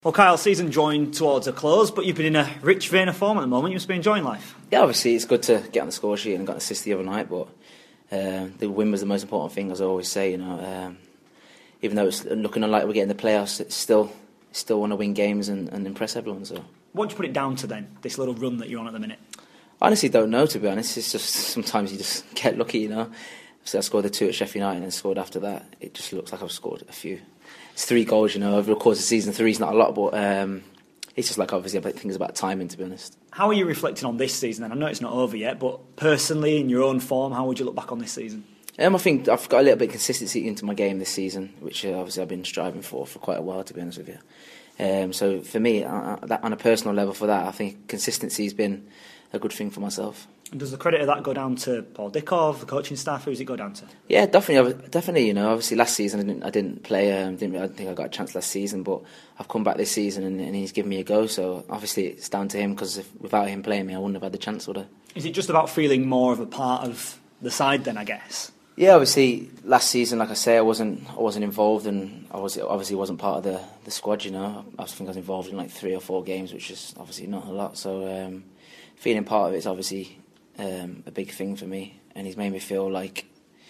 Well, Kyle, season drawing towards a close, but you've been in a rich vein of form at the moment. You must be enjoying life. Yeah, obviously it's good to get on the score sheet and got an assist the other night, but the win was the most important thing, as I always say. Even though it's looking unlikely we're getting the playoffs, it's still want to win games and impress everyone. So, what do you put it down to then? This little run that you're on at the minute. I honestly don't know, to be honest. It's just sometimes you just get lucky, So I scored the 2 at Sheffield United and scored after that. It just looks like I've scored a few. It's 3 goals, over the course of the season. 3 is not a lot, but it's just like, obviously, I think it's about timing, to be honest. How are you reflecting on this season then? I know it's not over yet, but personally, in your own form, how would you look back on this season? I think I've got a little bit of consistency into my game this season, which obviously I've been striving for quite a while, to be honest with you. So for me, on a personal level for that, I think consistency has been a good thing for myself. And does the credit of that go down to Paul Dickov, the coaching staff? Who does it go down to? Yeah, definitely. Obviously last season I didn't play. I don't think I got a chance last season, but I've come back this season and he's given me a go. So obviously it's down to him, because without him playing me, I wouldn't have had the chance, would I? Is it just about feeling more of a part of the side then, I guess? Yeah, obviously last season, like I say, I wasn't involved, and I obviously wasn't part of the squad. I think I was involved in like 3 or 4 games, which is obviously not a lot. So feeling part of it is obviously a big thing for me, and he's made me feel like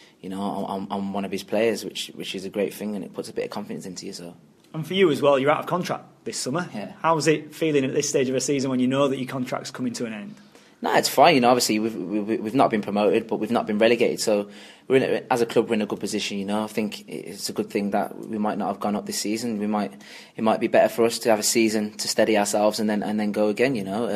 I'm one of his players, which is a great thing, and it puts a bit of confidence into you. So. And for you as well, you're out of contract this summer. Yeah. How's it feeling at this stage of a season when you know that your contract's coming to an end? No, it's fine. Obviously we've not been promoted, but we've not been relegated. So as a club, we're in a good position. I think it's a good thing that we might not have gone up this season. It might be better for us to have a season to steady ourselves and then go again.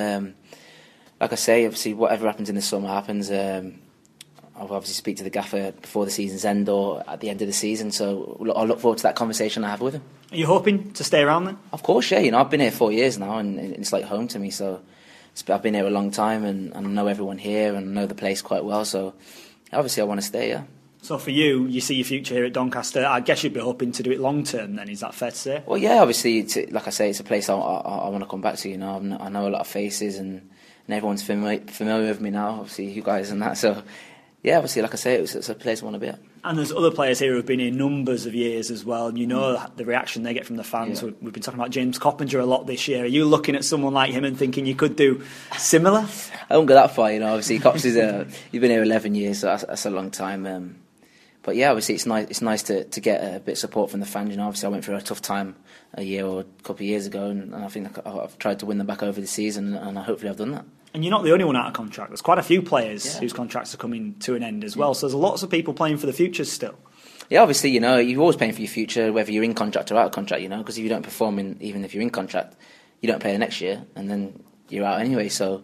Like I say, obviously whatever happens in the summer happens. I'll obviously speak to the gaffer before the season's end or at the end of the season. So I'll look forward to that conversation I have with him. Are you hoping to stay around then? Of course, yeah. I've been here 4 years now, and it's like home to me. So. I've been here a long time, and I know everyone here and know the place quite well, so obviously I want to stay, yeah. So for you, you see your future here at Doncaster. I guess you'd be hoping to do it long term then, is that fair to say? Well, yeah, obviously, like I say, it's a place I want to come back to. I know a lot of faces, and everyone's familiar with me now, obviously you guys and that, so yeah, obviously, like I say, it's a place I want to be at. And there's other players here who've been here numbers of years as well, and the reaction they get from the fans. Yeah. We've been talking about James Coppinger a lot this year. Are you looking at someone like him and thinking you could do similar? I don't go that far, obviously Cops is you've been here 11 years, so that's a long time. But yeah, obviously it's nice to get a bit of support from the fans. Obviously I went through a tough time a year or a couple of years ago, and I think I've tried to win them back over the season, and hopefully I've done that. And you're not the only one out of contract. There's quite a few players whose contracts are coming to an end as well. So there's lots of people playing for the future still. Yeah, obviously, you're always playing for your future, whether you're in contract or out of contract, because if you don't perform, even if you're in contract, you don't play the next year, and then you're out anyway. So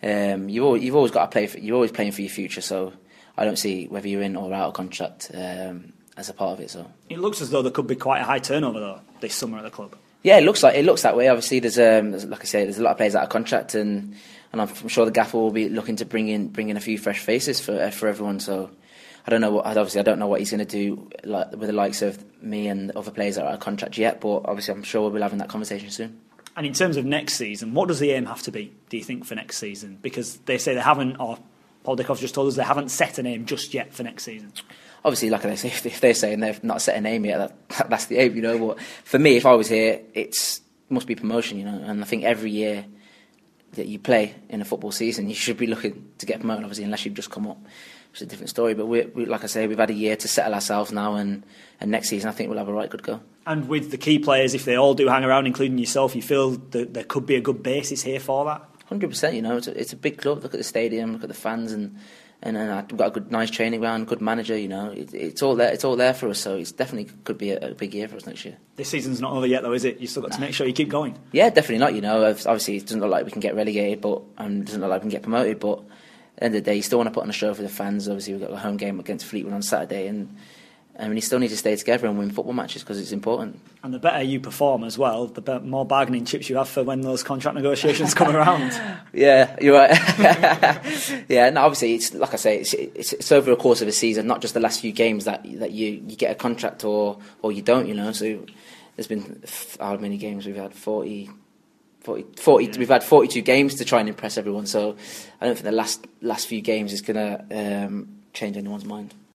you've always got to play. You're always playing for your future. So I don't see whether you're in or out of contract as a part of it. So it looks as though there could be quite a high turnover though this summer at the club. Yeah, it looks that way. Obviously, there's like I say, there's a lot of players out of contract, and I'm sure the gaffer will be looking to bring in a few fresh faces for everyone. So. I don't know what he's going to do with the likes of me and other players that are out of contract yet, but obviously I'm sure we'll be having that conversation soon. And in terms of next season, what does the aim have to be, do you think, for next season? Because they say they haven't, or Paul Dickov's just told us they haven't set an aim just yet for next season. Obviously, like I say, if they're saying they've not set an aim yet, that's the aim, But for me, if I was here, it must be promotion, And I think every year that you play in a football season, you should be looking to get promoted, obviously, unless you've just come up. It's a different story, but we like I say, we've had a year to settle ourselves now, and next season I think we'll have a right good go. And with the key players, if they all do hang around, including yourself, you feel that there could be a good basis here for that? 100%, it's a big club. Look at the stadium, look at the fans, and we've got a nice training ground, good manager. It's all there. It's all there for us. So it's definitely could be a big year for us next year. This season's not over yet, though, is it? You still got to make sure you keep going. Yeah, definitely not. Obviously it doesn't look like we can get relegated, but it doesn't look like we can get promoted, but. At the end of the day, you still want to put on a show for the fans. Obviously, we've got a home game against Fleetwood on Saturday, and you still need to stay together and win football matches because it's important. And the better you perform as well, the more bargaining chips you have for when those contract negotiations come around. Yeah, you're right. Yeah, no, obviously, it's like I say, it's over the course of a season, not just the last few games that you get a contract or you don't. So there's been how many games we've had? 40. Yeah. We've had 42 games to try and impress everyone, so I don't think the last few games is going to change anyone's mind.